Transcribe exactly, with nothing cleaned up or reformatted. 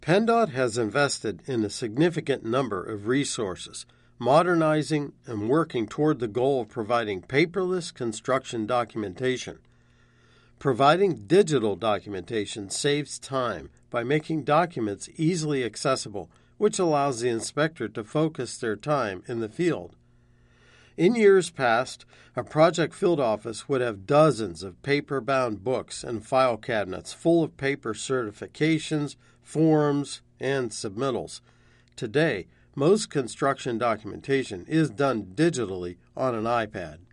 PennDOT has invested in a significant number of resources, modernizing and working toward the goal of providing paperless construction documentation. Providing digital documentation saves time by making documents easily accessible, which allows the inspector to focus their time in the field. In years past, a project field office would have dozens of paper-bound books and file cabinets full of paper certifications, forms, and submittals. Today, most construction documentation is done digitally on an iPad.